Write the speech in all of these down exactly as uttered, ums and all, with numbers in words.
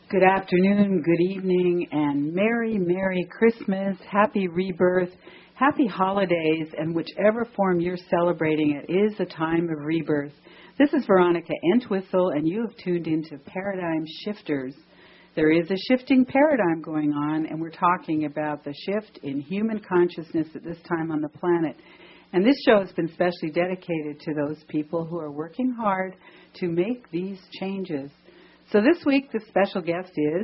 Good afternoon, good evening, and Merry, Merry Christmas, Happy Rebirth, Happy Holidays, and whichever form you're celebrating, it is a time of rebirth. This is Veronica Entwistle, and you have tuned into Paradigm Shifters. There is a shifting paradigm going on, and we're talking about the shift in human consciousness at this time on the planet. And this show has been specially dedicated to those people who are working hard to make these changes. So this week, the special guest is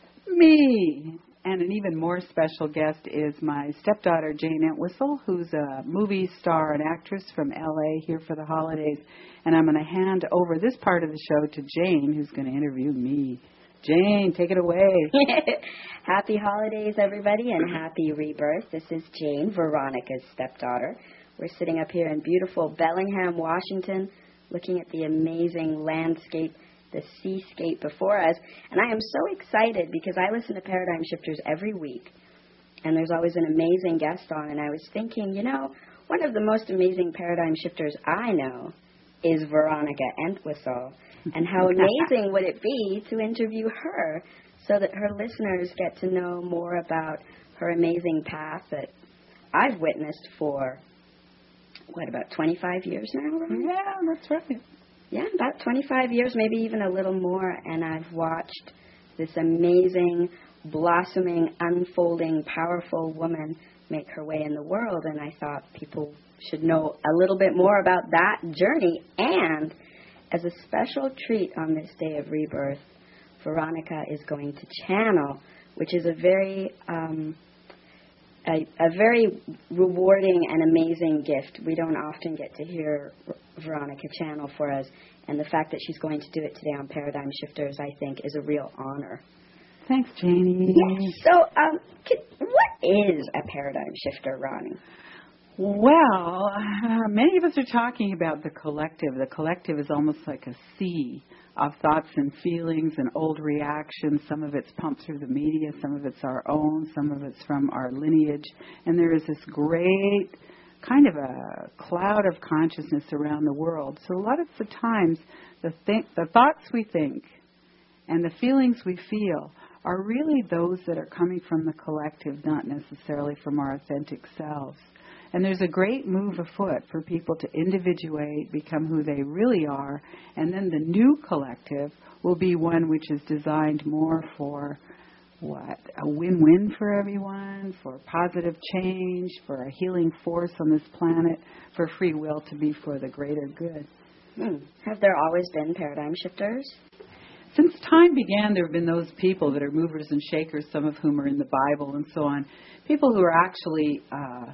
me. And an even more special guest is my stepdaughter, Jane Entwistle, who's a movie star and actress from L A here for the holidays. And I'm going to hand over this part of the show to Jane, who's going to interview me. Jane, take it away. Happy holidays, everybody, and happy rebirth. This is Jane, Veronica's stepdaughter. We're sitting up here in beautiful Bellingham, Washington, looking at the amazing landscape, the seascape before us. And I am so excited because I listen to Paradigm Shifters every week, and there's always an amazing guest on. And I was thinking, you know, one of the most amazing Paradigm Shifters I know is Veronica Entwistle. And how amazing would it be to interview her so that her listeners get to know more about her amazing path that I've witnessed for, what, about twenty-five years now, right? Yeah, that's right. Yeah, about twenty-five years, maybe even a little more, and I've watched this amazing, blossoming, unfolding, powerful woman make her way in the world, and I thought people should know a little bit more about that journey. And as a special treat on this day of rebirth, Veronica is going to channel, which is a very um, a, a very rewarding and amazing gift. We don't often get to hear Veronica channel for us, and the fact that she's going to do it today on Paradigm Shifters, I think, is a real honor. Thanks, Janie. Yes. So, um, can, what is a paradigm shifter, Ronnie? Well, uh, many of us are talking about the collective. The collective is almost like a sea of thoughts and feelings and old reactions. Some of it's pumped through the media, some of it's our own, some of it's from our lineage. And there is this great kind of a cloud of consciousness around the world. So a lot of the times, the, th- the thoughts we think and the feelings we feel are really those that are coming from the collective, not necessarily from our authentic selves. And there's a great move afoot for people to individuate, become who they really are, and then the new collective will be one which is designed more for what? A win-win for everyone, for positive change, for a healing force on this planet, for free will to be for the greater good. Hmm. Have there always been paradigm shifters? Since time began, there have been those people that are movers and shakers, some of whom are in the Bible and so on, people who are actually uh,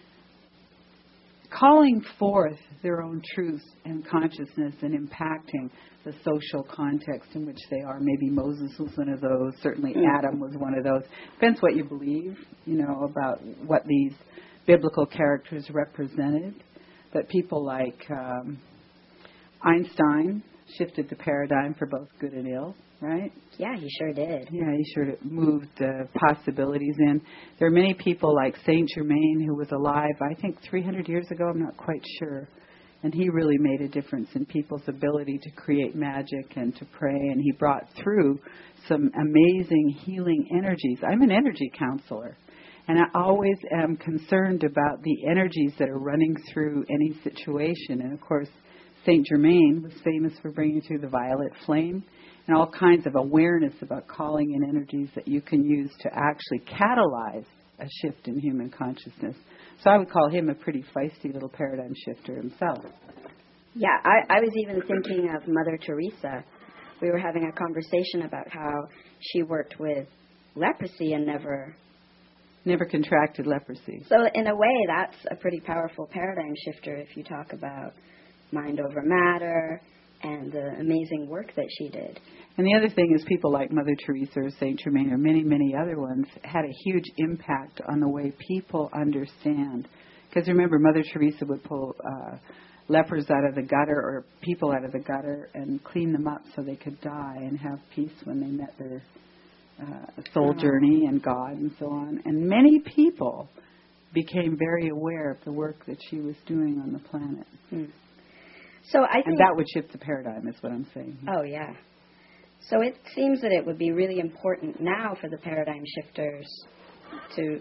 calling forth their own truth and consciousness and impacting the social context in which they are. Maybe Moses was one of those. Certainly mm. Adam was one of those. Depends what you believe, you know, about what these biblical characters represented. But people like um, Einstein shifted the paradigm for both good and ill, right? Yeah, he sure did. Yeah, he sure moved uh, possibilities in. There are many people like Saint Germain, who was alive, I think, three hundred years ago. I'm not quite sure. And he really made a difference in people's ability to create magic and to pray. And he brought through some amazing healing energies. I'm an energy counselor. And I always am concerned about the energies that are running through any situation. And, of course, Saint Germain was famous for bringing through the violet flame and all kinds of awareness about calling in energies that you can use to actually catalyze a shift in human consciousness. So I would call him a pretty feisty little paradigm shifter himself. Yeah, I, I was even thinking of Mother Teresa. We were having a conversation about how she worked with leprosy and never... Never contracted leprosy. So in a way, that's a pretty powerful paradigm shifter if you talk about mind over matter and the amazing work that she did. And the other thing is people like Mother Teresa or Saint Germain or many, many other ones had a huge impact on the way people understand. Because remember, Mother Teresa would pull uh, lepers out of the gutter or people out of the gutter and clean them up so they could die and have peace when they met their uh, soul journey and God and so on. And many people became very aware of the work that she was doing on the planet. Hmm. So I think and that would shift the paradigm, is what I'm saying. Oh, yeah. So it seems that it would be really important now for the paradigm shifters to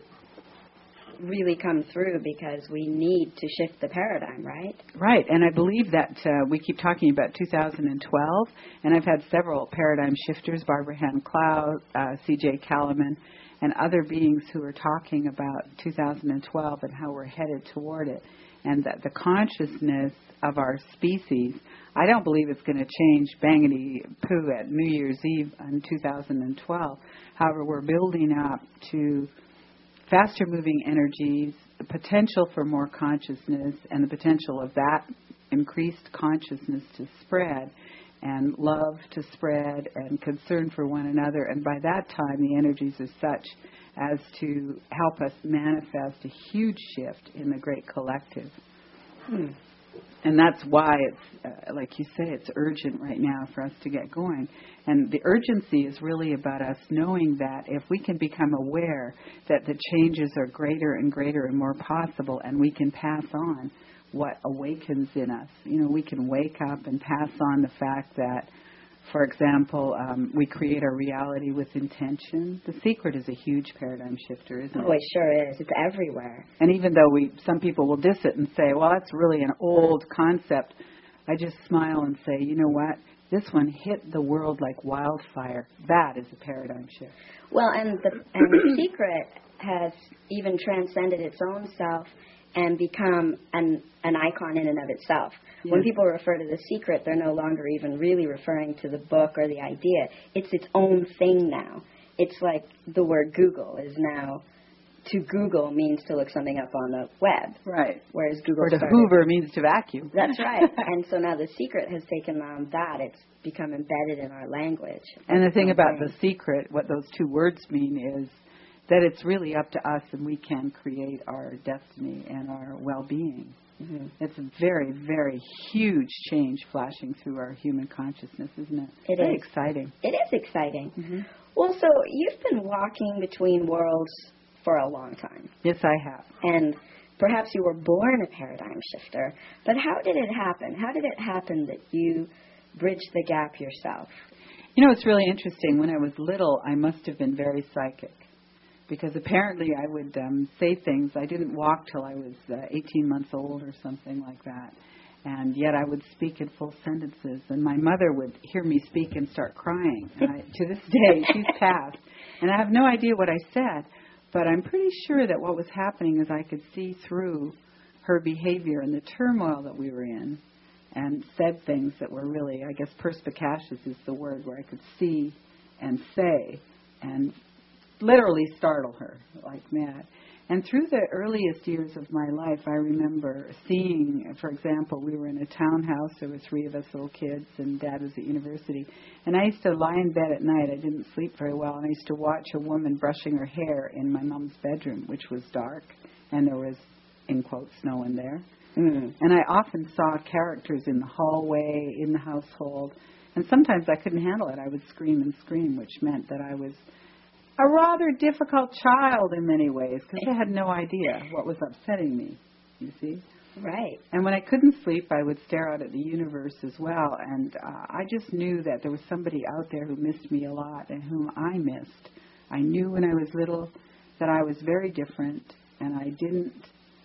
really come through, because we need to shift the paradigm, right? Right, and I believe that uh, we keep talking about two thousand twelve, and I've had several paradigm shifters, Barbara Hand-Cloud, uh, C J Kalaman, and other beings who are talking about two thousand twelve and how we're headed toward it, and that the consciousness of our species, I don't believe it's going to change bangity poo at New Year's Eve in two thousand twelve. However, we're building up to faster moving energies, the potential for more consciousness, and the potential of that increased consciousness to spread, and love to spread, and concern for one another. And by that time, the energies are such as to help us manifest a huge shift in the great collective. Hmm. And that's why it's, uh, like you say, it's urgent right now for us to get going. And the urgency is really about us knowing that if we can become aware that the changes are greater and greater and more possible, and we can pass on what awakens in us. You know, we can wake up and pass on the fact that, for example, um, we create our reality with intention. The Secret is a huge paradigm shifter, isn't it? Oh, it sure is. It's everywhere. And even though we, some people will diss it and say, well, that's really an old concept, I just smile and say, you know what? This one hit the world like wildfire. That is a paradigm shift. Well, and the, and the Secret has even transcended its own self and become an, an icon in and of itself. Yes. When people refer to The Secret, they're no longer even really referring to the book or the idea. It's its own thing now. It's like the word Google is now, to Google means to look something up on the web. Right. Whereas Google Or to started, Hoover means to vacuum. That's right. And so now The Secret has taken on that. It's become embedded in our language. And the thing about thing. The Secret, what those two words mean is that it's really up to us, and we can create our destiny and our well-being. Mm-hmm. It's a very, very huge change flashing through our human consciousness, isn't it? It very is. exciting. It is exciting. Mm-hmm. Well, so you've been walking between worlds for a long time. Yes, I have. And perhaps you were born a paradigm shifter, but how did it happen? How did it happen that you bridged the gap yourself? You know, it's really interesting. When I was little, I must have been very psychic, because apparently I would um, say things. I didn't walk till I was uh, eighteen months old or something like that. And yet I would speak in full sentences. And my mother would hear me speak and start crying. And I, to this day, she's passed. And I have no idea what I said. But I'm pretty sure that what was happening is I could see through her behavior and the turmoil that we were in, and said things that were really, I guess, perspicacious is the word, where I could see and say and literally startle her like mad. And through the earliest years of my life, I remember seeing, for example, we were in a townhouse. There were three of us little kids, and Dad was at university. And I used to lie in bed at night. I didn't sleep very well, and I used to watch a woman brushing her hair in my mom's bedroom, which was dark, and there was, in quotes, no one there. Mm. And I often saw characters in the hallway, in the household, and sometimes I couldn't handle it. I would scream and scream, which meant that I was a rather difficult child in many ways, because I had no idea what was upsetting me, you see. Right. And when I couldn't sleep, I would stare out at the universe as well, and uh, I just knew that there was somebody out there who missed me a lot and whom I missed. I knew when I was little that I was very different, and I didn't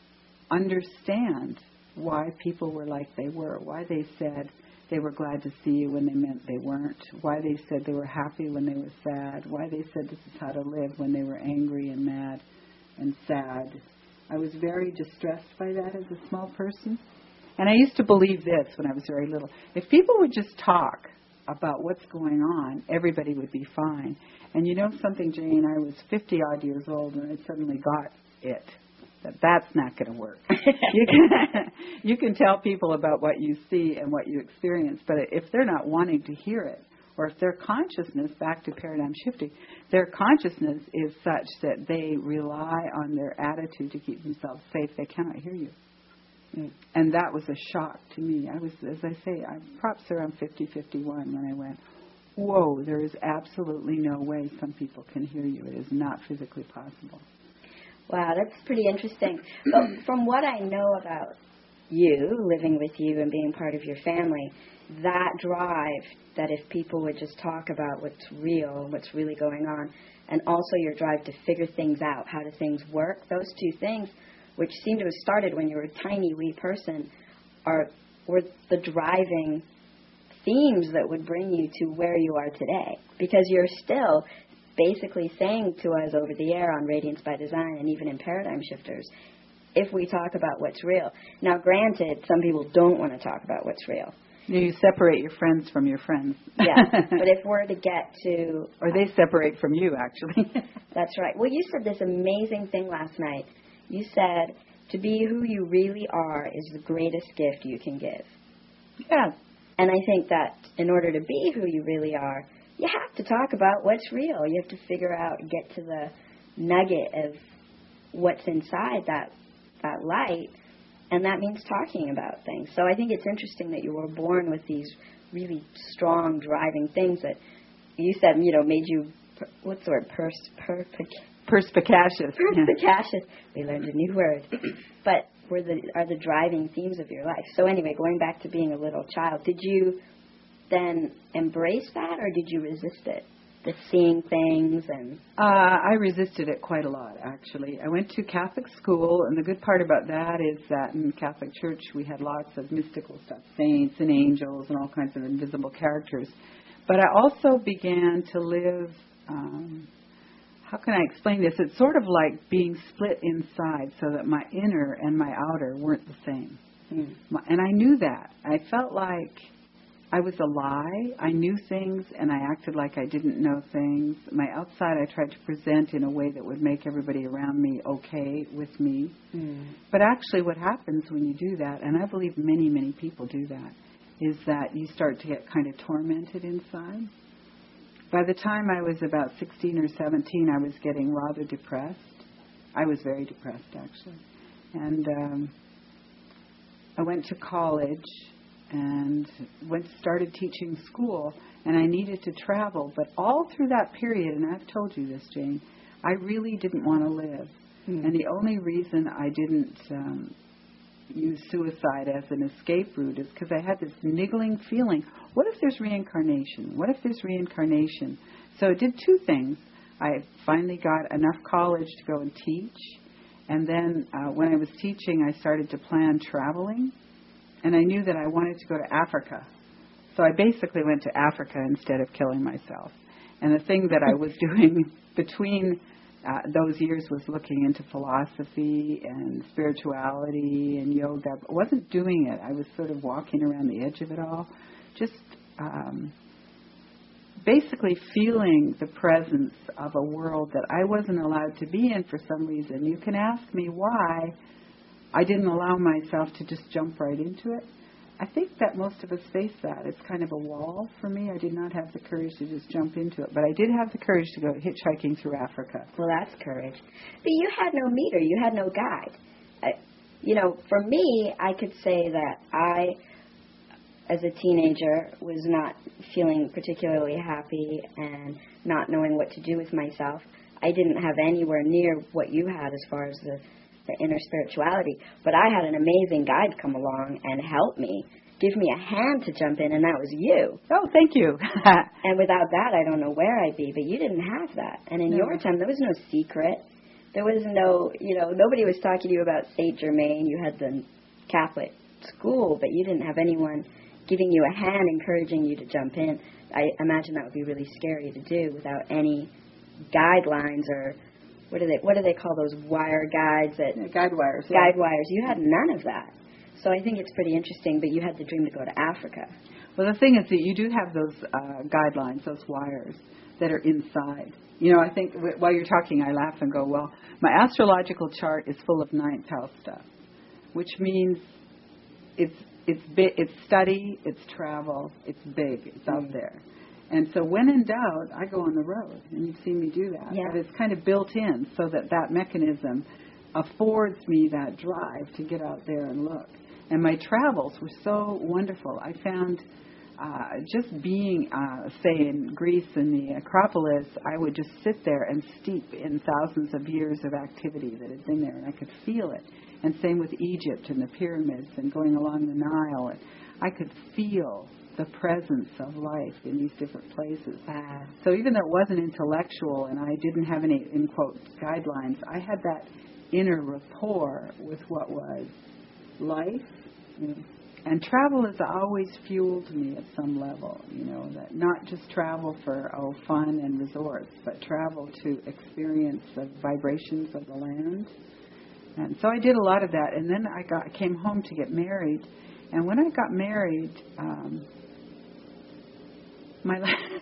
understand why people were like they were, why they said they were glad to see you when they meant they weren't, why they said they were happy when they were sad, why they said this is how to live when they were angry and mad and sad. I was very distressed by that as a small person. And I used to believe this when I was very little. If people would just talk about what's going on, everybody would be fine. And you know something, Jane, I was fifty-odd years old and I suddenly got it. That that's not going to work. you can you can tell people about what you see and what you experience, but if they're not wanting to hear it, or if their consciousness, back to paradigm shifting, their consciousness is such that they rely on their attitude to keep themselves safe, they cannot hear you. Mm. And that was a shock to me. I was, as I say, I perhaps around fifty, fifty-one when I went, whoa, there is absolutely no way some people can hear you. It is not physically possible. Wow, that's pretty interesting. But from what I know about you, living with you and being part of your family, that drive that if people would just talk about what's real, what's really going on, and also your drive to figure things out, how do things work, those two things, which seem to have started when you were a tiny wee person, are were the driving themes that would bring you to where you are today. Because you're still basically saying to us over the air on Radiance by Design and even in Paradigm Shifters, if we talk about what's real. Now, granted, some people don't want to talk about what's real. You separate your friends from your friends. Yeah, but if we're to get to... Or they separate from you, actually. That's right. Well, you said this amazing thing last night. You said, to be who you really are is the greatest gift you can give. Yeah. And I think that in order to be who you really are, you have to talk about what's real. You have to figure out, get to the nugget of what's inside that that light, and that means talking about things. So I think it's interesting that you were born with these really strong driving things that you said, you know, made you, what's the word, pers, per, per, perspicacious. Perspicacious. We learned a new word. But were the are the driving themes of your life. So anyway, going back to being a little child, did you then embrace that, or did you resist it? The seeing things and... Uh, I resisted it quite a lot, actually. I went to Catholic school, and the good part about that is that in Catholic Church we had lots of mystical stuff, saints and angels and all kinds of invisible characters. But I also began to live... Um, how can I explain this? It's sort of like being split inside so that my inner and my outer weren't the same. Mm. My, and I knew that. I felt like I was a lie. I knew things, and I acted like I didn't know things. My outside I tried to present in a way that would make everybody around me okay with me. Mm. But actually what happens when you do that, and I believe many, many people do that, is that you start to get kind of tormented inside. By the time I was about sixteen or seventeen, I was getting rather depressed. I was very depressed, actually. And um, I went to college and went started teaching school, and I needed to travel. But all through that period, and I've told you this, Jane, I really didn't want to live. Mm. And the only reason I didn't um, use suicide as an escape route is because I had this niggling feeling, what if there's reincarnation? What if there's reincarnation? So it did two things. I finally got enough college to go and teach, and then uh, when I was teaching, I started to plan traveling, and I knew that I wanted to go to Africa. So I basically went to Africa instead of killing myself. And the thing that I was doing between Uh, those years was looking into philosophy and spirituality and yoga. I wasn't doing it. I was sort of walking around the edge of it all, just um, basically feeling the presence of a world that I wasn't allowed to be in for some reason. You can ask me why I didn't allow myself to just jump right into it. I think that most of us face that. It's kind of a wall for me. I did not have the courage to just jump into it. But I did have the courage to go hitchhiking through Africa. Well, that's courage. But you had no meter. You had no guide. I, you know, for me, I could say that I, as a teenager, was not feeling particularly happy and not knowing what to do with myself. I didn't have anywhere near what you had as far as the the inner spirituality, but I had an amazing guide come along and help me, give me a hand to jump in, and that was you. Oh, thank you. And without that, I don't know where I'd be, but you didn't have that. And in no. your time, there was no secret. There was no, you know, nobody was talking to you about Saint Germain. You had the Catholic school, but you didn't have anyone giving you a hand, encouraging you to jump in. I imagine that would be really scary to do without any guidelines or What do they What do they call those wire guides? That yeah, guide wires. Guide yeah. wires. You had none of that. So I think it's pretty interesting, but you had the dream to go to Africa. Well, the thing is that you do have those uh, guidelines, those wires that are inside. You know, I think w- while you're talking, I laugh and go, well, my astrological chart is full of ninth house stuff, which means it's it's bi- it's study, it's travel, it's big, it's mm. out there. And so when in doubt, I go on the road, and you've seen me do that. Yeah. But it's kind of built in so that that mechanism affords me that drive to get out there and look. And my travels were so wonderful. I found uh, just being, uh, say, in Greece in the Acropolis, I would just sit there and steep in thousands of years of activity that had been there, and I could feel it. And same with Egypt and the pyramids and going along the Nile. And I could feel the presence of life in these different places. Wow. So even though it wasn't intellectual and I didn't have any, in quote, guidelines, I had that inner rapport with what was life. Mm. And travel has always fueled me at some level, you know, that not just travel for, oh, fun and resorts, but travel to experience the vibrations of the land. And so I did a lot of that. And then I got came home to get married. And when I got married, um, my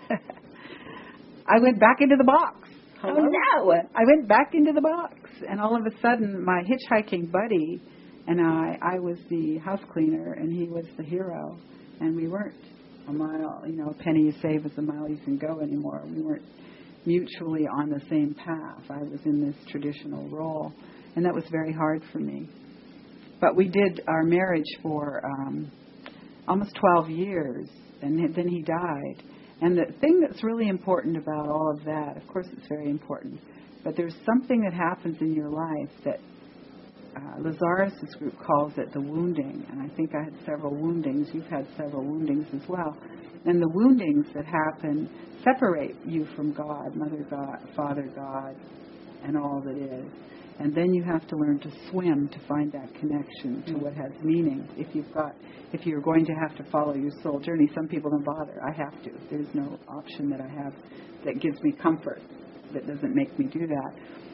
I went back into the box. Hello? Oh, no. I went back into the box. And all of a sudden, my hitchhiking buddy and I, I was the house cleaner, and he was the hero. And we weren't a mile, you know, a penny you save is a mile you can go anymore. We weren't mutually on the same path. I was in this traditional role, and that was very hard for me. But we did our marriage for um, almost twelve years, and then he died. And the thing that's really important about all of that, of course it's very important, but there's something that happens in your life that Uh, Lazarus' group calls it the wounding, and I think I had several woundings. You've had several woundings as well. And the woundings that happen separate you from God, Mother God, Father God, and all that is. And then you have to learn to swim to find that connection to what has meaning. If you've got, if you're going to have to follow your soul journey, some people don't bother. I have to. There's no option that I have that gives me comfort, that doesn't make me do that.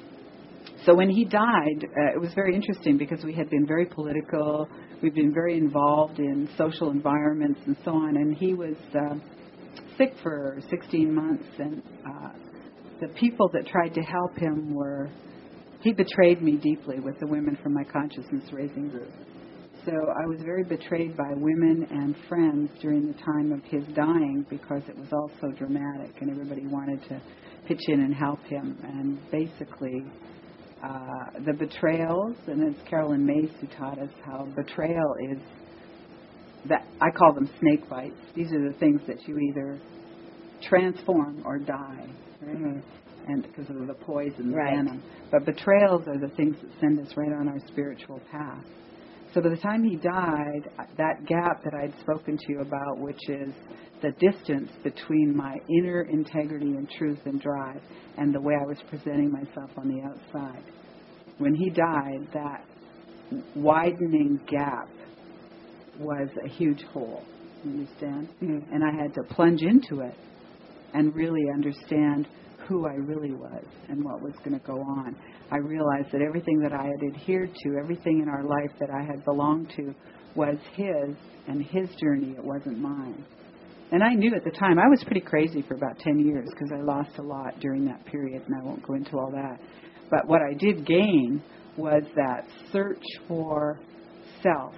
So when he died, uh, it was very interesting because we had been very political. We've been very involved in social environments and so on. And he was uh, sick for sixteen months. And uh, the people that tried to help him were, he betrayed me deeply with the Women from My Consciousness Raising Group. So I was very betrayed by women and friends during the time of his dying because it was all so dramatic and everybody wanted to pitch in and help him. And basically, Uh, the betrayals, and it's Carolyn Mace who taught us how betrayal is, that I call them snake bites. These are the things that you either transform or die, right? Mm-hmm. And because of the poison, the right. venom. But betrayals are the things that send us right on our spiritual path. So by the time he died, that gap that I'd spoken to you about, which is the distance between my inner integrity and truth and drive and the way I was presenting myself on the outside, when he died, that widening gap was a huge hole. You understand? Mm-hmm. And I had to plunge into it and really understand who I really was and what was going to go on. I realized that everything that I had adhered to, everything in our life that I had belonged to, was his and his journey. It wasn't mine. And I knew at the time, I was pretty crazy for about ten years because I lost a lot during that period, and I won't go into all that. But what I did gain was that search for self.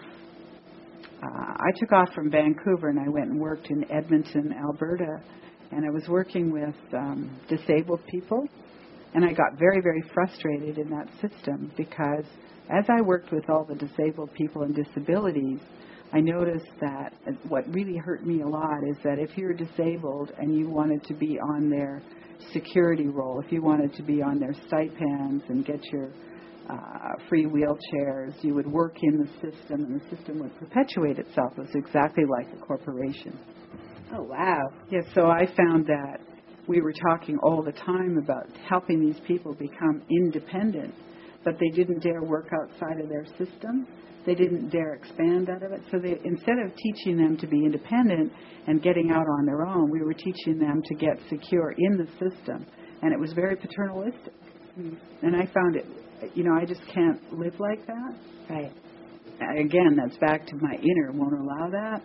Uh, I took off from Vancouver and I went and worked in Edmonton, Alberta, and I was working with um, disabled people. And I got very, very frustrated in that system because as I worked with all the disabled people and disabilities, I noticed that what really hurt me a lot is that if you're disabled and you wanted to be on their security role, if you wanted to be on their stipends and get your uh, free wheelchairs, you would work in the system and the system would perpetuate itself. It was exactly like a corporation. Oh, wow. Yeah, so I found that we were talking all the time about helping these people become independent, but they didn't dare work outside of their system. They didn't dare expand out of it. So they, instead of teaching them to be independent and getting out on their own, we were teaching them to get secure in the system. And it was very paternalistic. Mm-hmm. And I found it, you know, I just can't live like that. Right. Again, that's back to my inner, won't allow that.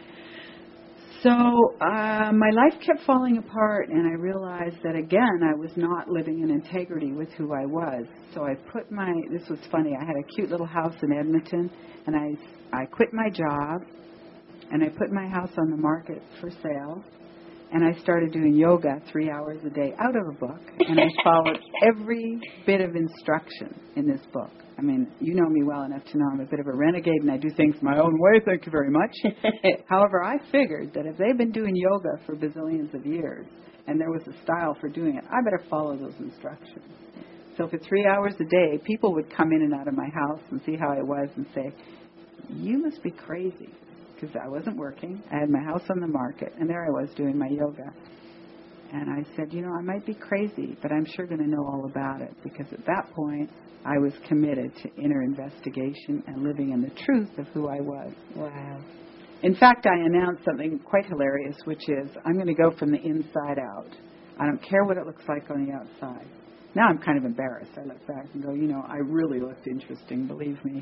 So uh, my life kept falling apart, and I realized that, again, I was not living in integrity with who I was. So I put my, this was funny, I had a cute little house in Edmonton, and I, I quit my job, and I put my house on the market for sale, And I started doing yoga three hours a day out of a book, and I followed every bit of instruction in this book. I mean, you know me well enough to know I'm a bit of a renegade, and I do things my own way, thank you very much. However, I figured that if they've been doing yoga for bazillions of years, and there was a style for doing it, I better follow those instructions. So for three hours a day, people would come in and out of my house and see how I was and say, you must be crazy. Because I wasn't working. I had my house on the market, and there I was doing my yoga. And I said, you know, I might be crazy, but I'm sure going to know all about it, because at that point, I was committed to inner investigation and living in the truth of who I was. Wow. In fact, I announced something quite hilarious, which is I'm going to go from the inside out. I don't care what it looks like on the outside. Now I'm kind of embarrassed. I look back and go, you know, I really looked interesting, believe me.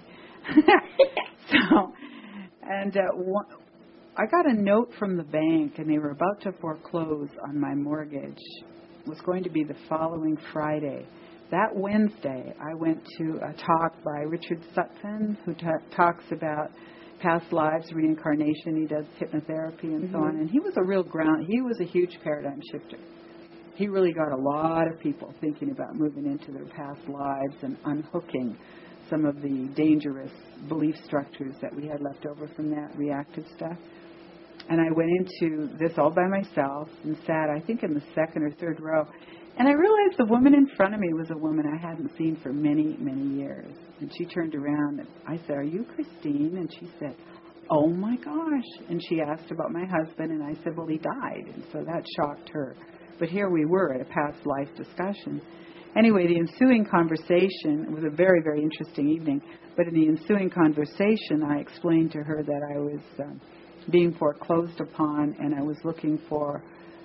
so... And uh, one, I got a note from the bank, and they were about to foreclose on my mortgage. It was going to be the following Friday. That Wednesday, I went to a talk by Richard Sutphin, who ta- talks about past lives, reincarnation. He does hypnotherapy and mm-hmm. so on. And he was a real ground. He was a huge paradigm shifter. He really got a lot of people thinking about moving into their past lives and unhooking some of the dangerous belief structures that we had left over from that reactive stuff. And I went into this all by myself and sat, I think, in the second or third row. And I realized the woman in front of me was a woman I hadn't seen for many, many years. And she turned around and I said, are you Christine? And she said, oh my gosh. And she asked about my husband, and I said, well, he died. And so that shocked her. But here we were at a past life discussion. Anyway, the ensuing conversation, it was a very, very interesting evening, but in the ensuing conversation, I explained to her that I was um, being foreclosed upon, and I was looking for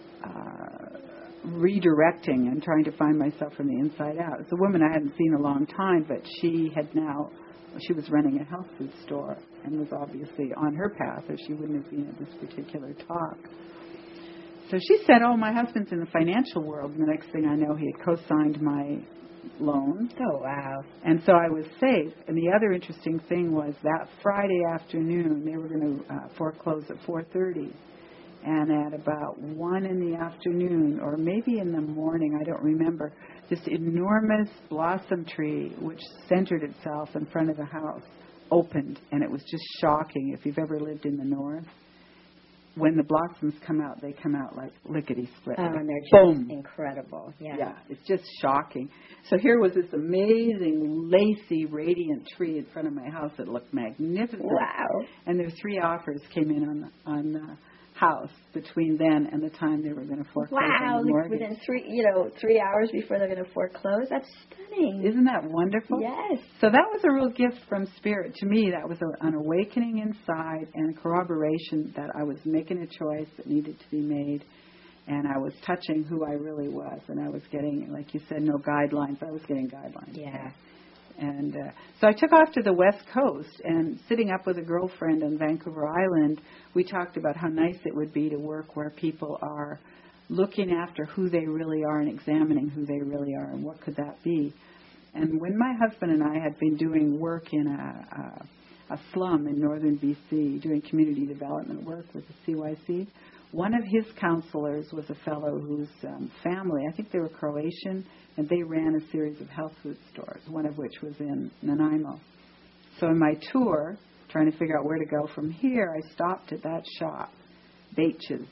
uh, redirecting and trying to find myself from the inside out. It's a woman I hadn't seen a long time, but she had now, she was running a health food store and was obviously on her path, or she wouldn't have been at this particular talk. So she said, oh, my husband's in the financial world. And the next thing I know, he had co-signed my loan. Oh, wow. And so I was safe. And the other interesting thing was that Friday afternoon, they were going to uh, foreclose at four thirty. And at about one in the afternoon, or maybe in the morning, I don't remember, this enormous blossom tree, which centered itself in front of the house, opened. And it was just shocking if you've ever lived in the north. When the blossoms come out, they come out like lickety-split. Oh, and they're just boom. Incredible. Yeah. Yeah, it's just shocking. So here was this amazing, lacy, radiant tree in front of my house that looked magnificent. Wow. And their three offers came in on the, on the house between then and the time they were going to foreclose wow, on the mortgage. Within three, you know, three hours before they're going to foreclose. That's stunning. Isn't that wonderful? Yes. So that was a real gift from Spirit. To me, that was a, an awakening inside and corroboration that I was making a choice that needed to be made. And I was touching who I really was. And I was getting, like you said, no guidelines. I was getting guidelines. Yeah. And uh, so I took off to the West Coast, and sitting up with a girlfriend on Vancouver Island, we talked about how nice it would be to work where people are looking after who they really are and examining who they really are, and what could that be. And when my husband and I had been doing work in a, a, a slum in northern B C, doing community development work with the C Y C, one of his counselors was a fellow whose um, family, I think they were Croatian, and they ran a series of health food stores, one of which was in Nanaimo. So in my tour, trying to figure out where to go from here, I stopped at that shop, Baitches.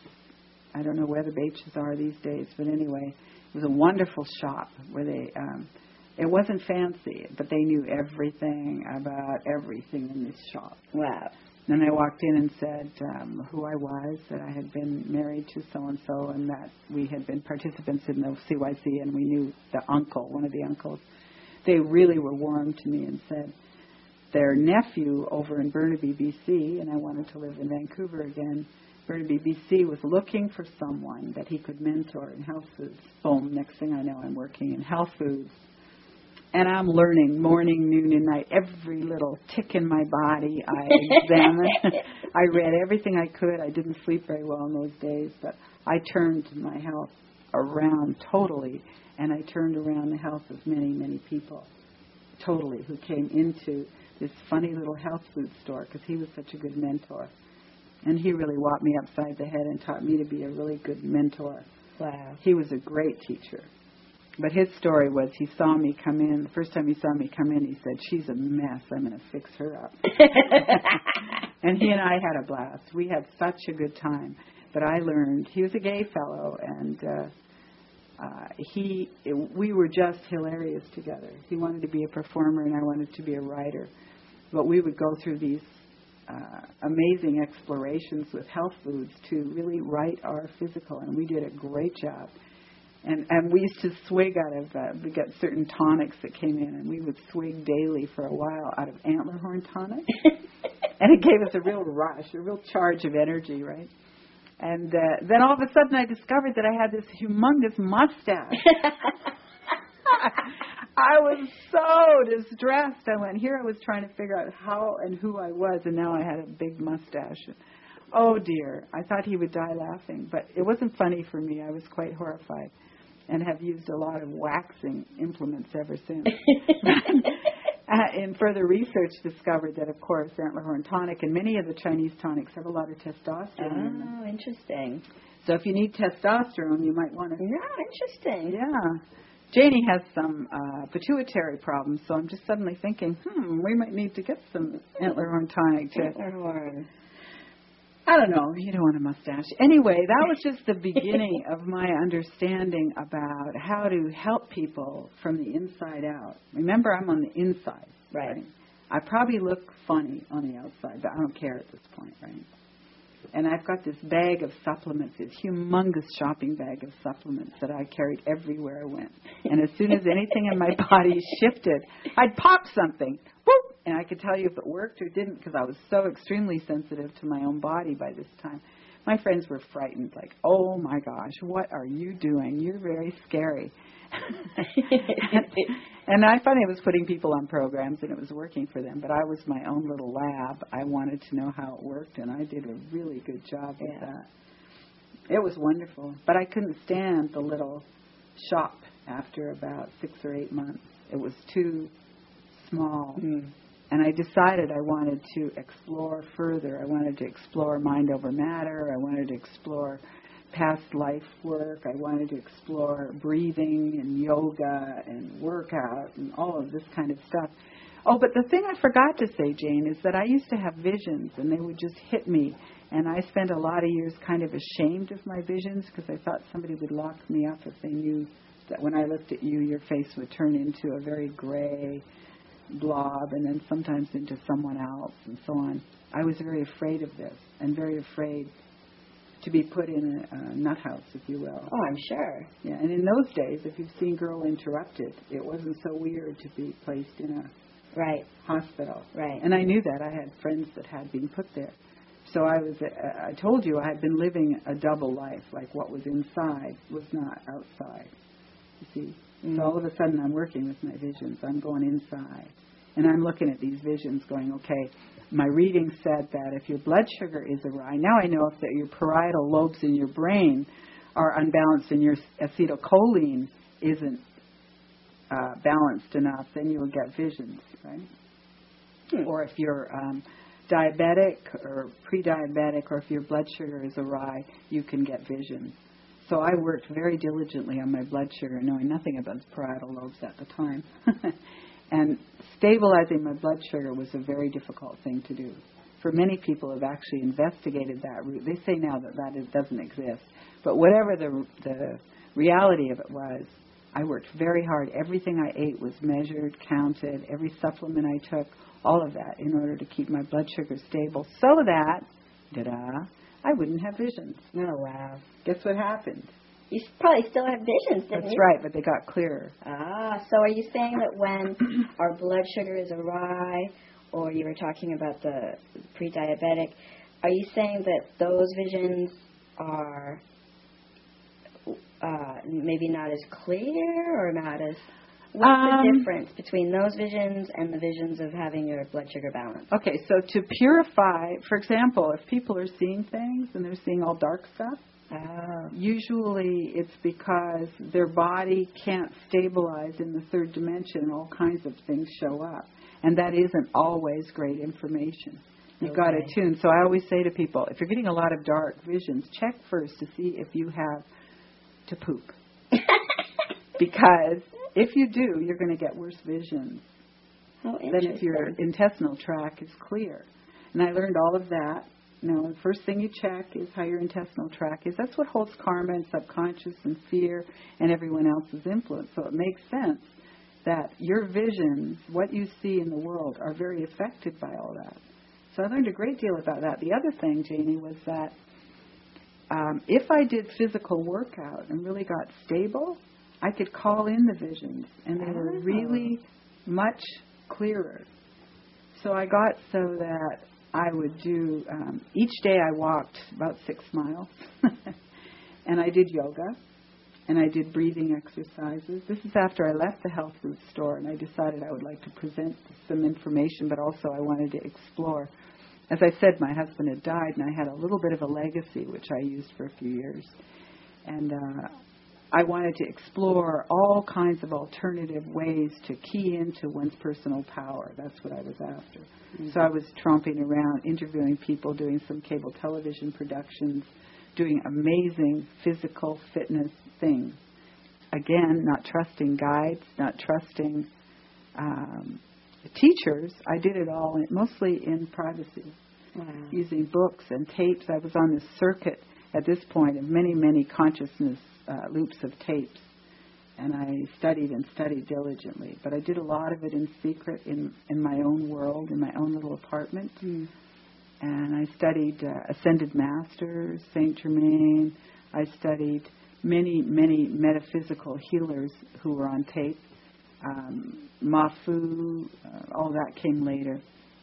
I don't know where the Baitches are these days, but anyway, it was a wonderful shop where they, um, it wasn't fancy, but they knew everything about everything in this shop. Wow. Then I walked in and said um, who I was, that I had been married to so-and-so, and that we had been participants in the C Y C, and we knew the uncle, one of the uncles. They really were warm to me and said their nephew over in Burnaby, B C, and I wanted to live in Vancouver again. Burnaby, B C was looking for someone that he could mentor in health foods. Boom, next thing I know, I'm working in health foods. And I'm learning morning, noon, and night. Every little tick in my body I examined. I read everything I could. I didn't sleep very well in those days, but I turned my health around totally, and I turned around the health of many, many people totally who came into this funny little health food store because he was such a good mentor. And he really whopped me upside the head and taught me to be a really good mentor. Wow. He was a great teacher. But his story was he saw me come in. The first time he saw me come in, he said, she's a mess. I'm going to fix her up. And he and I had a blast. We had such a good time. But I learned, he was a gay fellow, and uh, uh, he, it, we were just hilarious together. He wanted to be a performer, and I wanted to be a writer. But we would go through these uh, amazing explorations with health foods to really right our physical, and we did a great job. And and we used to swig out of, uh, we got certain tonics that came in, and we would swig daily for a while out of antler horn tonic. And it gave us a real rush, a real charge of energy, right? And uh, then all of a sudden I discovered that I had this humongous mustache. I was so distressed. I went, here I was trying to figure out how and who I was, and now I had a big mustache. Oh, dear. I thought he would die laughing, but it wasn't funny for me. I was quite horrified and have used a lot of waxing implements ever since. uh, in further research, discovered that, of course, antler horn tonic and many of the Chinese tonics have a lot of testosterone oh, in them. Oh, interesting. So if you need testosterone, you might want to... Yeah, interesting. Yeah. Janie has some uh, pituitary problems, so I'm just suddenly thinking, hmm, we might need to get some antler horn tonic to... Antler horn. I don't know. You don't want a mustache. Anyway, that was just the beginning of my understanding about how to help people from the inside out. Remember, I'm on the inside. Right. right? I probably look funny on the outside, but I don't care at this point, right? And I've got this bag of supplements, this humongous shopping bag of supplements that I carried everywhere I went. And as soon as anything in my body shifted, I'd pop something. Whoop! And I could tell you if it worked or didn't, because I was so extremely sensitive to my own body by this time. My friends were frightened, like, oh, my gosh, what are you doing? You're very scary. and, and I finally was putting people on programs, and it was working for them. But I was my own little lab. I wanted to know how it worked, and I did a really good job with yeah. that. It was wonderful. But I couldn't stand the little shop after about six or eight months. It was too small. Mm. And I decided I wanted to explore further. I wanted to explore mind over matter. I wanted to explore past life work. I wanted to explore breathing and yoga and workout and all of this kind of stuff. Oh, but the thing I forgot to say, Jane, is that I used to have visions, and they would just hit me. And I spent a lot of years kind of ashamed of my visions because I thought somebody would lock me up if they knew that when I looked at you, your face would turn into a very gray blob and then sometimes into someone else and so on. I was very afraid of this and very afraid to be put in a, a nut house, if you will. Oh, I'm sure. Yeah, and in those days, if you've seen Girl Interrupted, it wasn't so weird to be placed in a right. hospital. Right. And I knew that. I had friends that had been put there. So I was, uh, I told you I had been living a double life, like what was inside was not outside, you see. Mm-hmm. So all of a sudden I'm working with my visions. I'm going inside. And I'm looking at these visions going, okay, my reading said that if your blood sugar is awry, now I know if that your parietal lobes in your brain are unbalanced and your acetylcholine isn't uh, balanced enough, then you will get visions, right? Hmm. Or if you're um, diabetic or pre-diabetic, or if your blood sugar is awry, you can get visions. So I worked very diligently on my blood sugar, knowing nothing about the parietal lobes at the time. And stabilizing my blood sugar was a very difficult thing to do. For many people who have actually investigated that route, they say now that that is, doesn't exist. But whatever the, the reality of it was, I worked very hard. Everything I ate was measured, counted, every supplement I took, all of that, in order to keep my blood sugar stable so that, da-da, I wouldn't have visions. Oh, wow. Guess what happened? You probably still have visions, didn't That's you? right, but they got clearer. Ah, so are you saying that when our blood sugar is awry, or you were talking about the pre-diabetic, are you saying that those visions are uh, maybe not as clear or not as... What's um, the difference between those visions and the visions of having your blood sugar balanced? Okay, so to purify, for example, if people are seeing things and they're seeing all dark stuff, Oh. usually it's because their body can't stabilize in the third dimension and all kinds of things show up. And that isn't always great information. You've got to tune. So I always say to people, if you're getting a lot of dark visions, check first to see if you have to poop. Because if you do, you're going to get worse visions How than if your intestinal tract is clear. And I learned all of that. You know, the first thing you check is how your intestinal tract is. That's what holds karma and subconscious and fear and everyone else's influence. So it makes sense that your visions, what you see in the world, are very affected by all that. So I learned a great deal about that. The other thing, Janie, was that um, if I did physical workout and really got stable, I could call in the visions, and they were really much clearer. So I got so that I would do, um, each day I walked about six miles, and I did yoga, and I did breathing exercises. This is after I left the health food store, and I decided I would like to present some information, but also I wanted to explore. As I said, my husband had died, and I had a little bit of a legacy, which I used for a few years. And uh, I wanted to explore all kinds of alternative ways to key into one's personal power. That's what I was after. Mm-hmm. So I was tromping around, interviewing people, doing some cable television productions, doing amazing physical fitness things. Again, not trusting guides, not trusting um, teachers. I did it all in, mostly in privacy, wow. using books and tapes. I was on this circuit at this point of many, many consciousness Uh, loops of tapes, and I studied and studied diligently. But I did a lot of it in secret, in, in my own world, in my own little apartment. Mm. And I studied uh, Ascended Masters, Saint Germain. I studied many, many metaphysical healers who were on tape. Um, Mafu, uh, all that came later.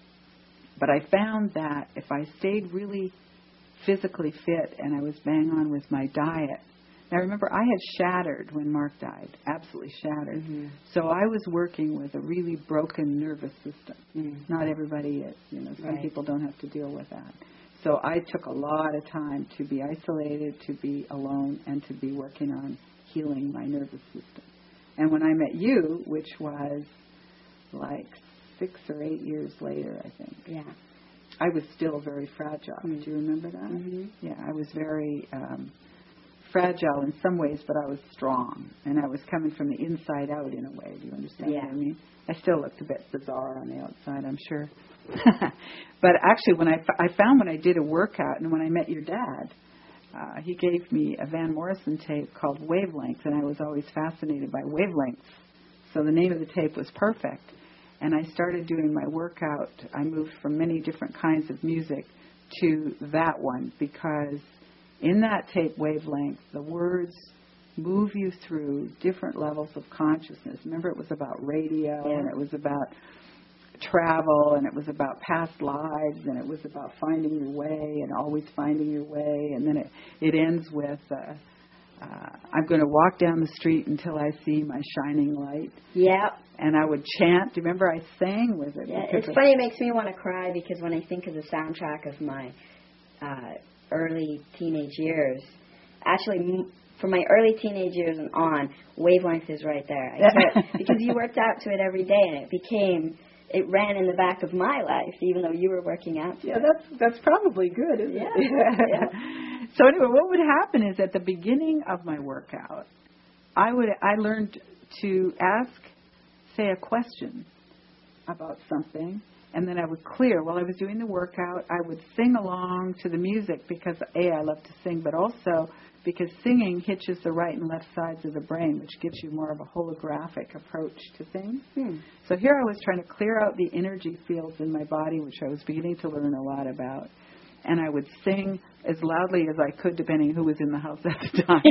But I found that if I stayed really physically fit and I was bang on with my diet. Now, remember, I had shattered when Mark died, absolutely shattered. Mm-hmm. So I was working with a really broken nervous system. Mm. Not everybody is. You know, some right. people don't have to deal with that. So I took a lot of time to be isolated, to be alone, and to be working on healing my nervous system. And when I met you, which was like six or eight years later, I think. Yeah. I was still very fragile. Mm-hmm. Do you remember that? Mm-hmm. Yeah, I was very... Um, fragile in some ways, but I was strong, and I was coming from the inside out in a way. Do you understand yeah. what I mean? I still looked a bit bizarre on the outside, I'm sure. But actually, when I, f- I found when I did a workout, and when I met your dad, uh, he gave me a Van Morrison tape called Wavelengths, and I was always fascinated by wavelengths. So the name of the tape was perfect. And I started doing my workout. I moved from many different kinds of music to that one because in that tape Wavelength, the words move you through different levels of consciousness. Remember, it was about radio, yeah. and it was about travel, and it was about past lives, and it was about finding your way and always finding your way. And then it, it ends with, uh, uh, I'm going to walk down the street until I see my shining light. Yeah. And I would chant. Do you remember I sang with it? Yeah, it's funny. It makes me want to cry because when I think of the soundtrack of my uh, early teenage years, actually m- from my early teenage years and on, Wavelength is right there. I can't, because you worked out to it every day, and it became, it ran in the back of my life, even though you were working out to yeah, it. that's that's probably good, isn't yeah. it? yeah. So anyway, what would happen is at the beginning of my workout, I would I learned to ask, say, a question about something, and then I would clear. While I was doing the workout, I would sing along to the music because, A, I love to sing, but also because singing hitches the right and left sides of the brain, which gives you more of a holographic approach to things. Hmm. So here I was trying to clear out the energy fields in my body, which I was beginning to learn a lot about. And I would sing as loudly as I could, depending who was in the house at the time.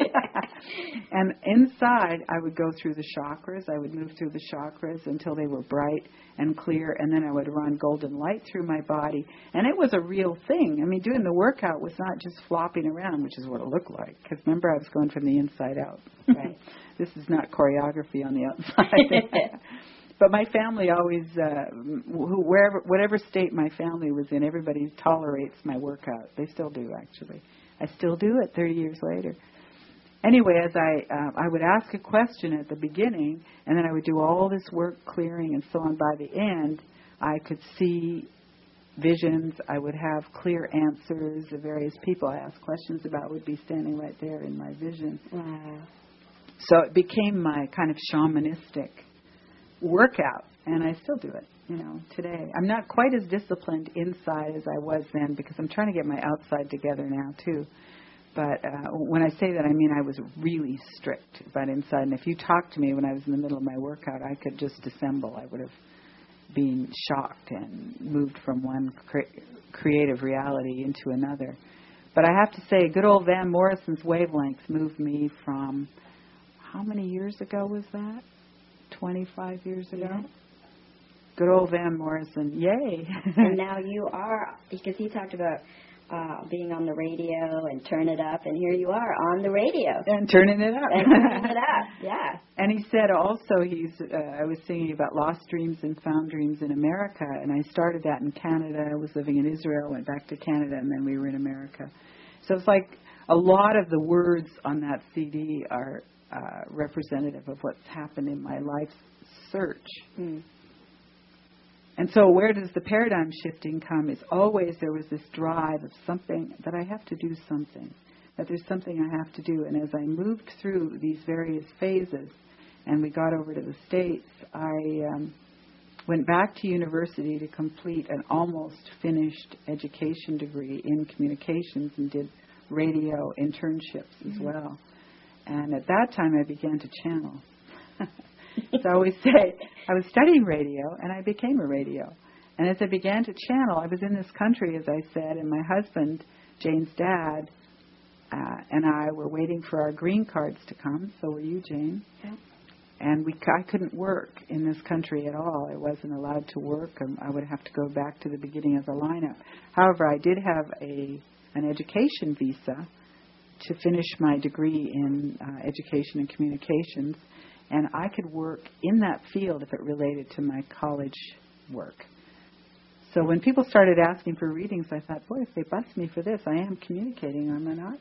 And inside, I would go through the chakras. I would move through the chakras until they were bright and clear, and then I would run golden light through my body. And it was a real thing. I mean, doing the workout was not just flopping around, which is what it looked like, because remember, I was going from the inside out. Right. This is not choreography on the outside. But my family always, uh, who, wherever, whatever state my family was in, everybody tolerates my workout. They still do, actually. I still do it thirty years later. Anyway, as I, uh, I would ask a question at the beginning, and then I would do all this work clearing and so on. By the end, I could see visions. I would have clear answers. The various people I asked questions about would be standing right there in my vision. Wow. So it became my kind of shamanistic workout, and I still do it, you know, today. I'm not quite as disciplined inside as I was then because I'm trying to get my outside together now, too. But uh, when I say that, I mean I was really strict about inside. And if you talked to me when I was in the middle of my workout, I could just dissemble. I would have been shocked and moved from one cre- creative reality into another. But I have to say, good old Van Morrison's wavelengths moved me from, how many years ago was that? twenty-five years ago? Yeah. Good old Van Morrison. Yay. And now you are, because he talked about uh, being on the radio and turn it up, and here you are on the radio. And turning it up. And turning it up, yeah. And he said also, he's. Uh, I was singing about lost dreams and found dreams in America, and I started that in Canada. I was living in Israel, went back to Canada, and then we were in America. So it's like a lot of the words on that C D are uh, representative of what's happened in my life's search. Mm. And so where does the paradigm shifting come? Is always there was this drive of something, that I have to do something, that there's something I have to do. And as I moved through these various phases and we got over to the States, I um, went back to university to complete an almost finished education degree in communications and did radio internships as mm-hmm. well. And at that time I began to channel. So I always say, I was studying radio, and I became a radio. And as I began to channel, I was in this country, as I said, and my husband, Jane's dad, uh, and I were waiting for our green cards to come. So were you, Jane? Yeah. And we, I couldn't work in this country at all. I wasn't allowed to work. Um, I would have to go back to the beginning of the lineup. However, I did have a an education visa to finish my degree in uh, education and communications. And I could work in that field if it related to my college work. So when people started asking for readings, I thought, boy, if they bust me for this, I am communicating, am I not?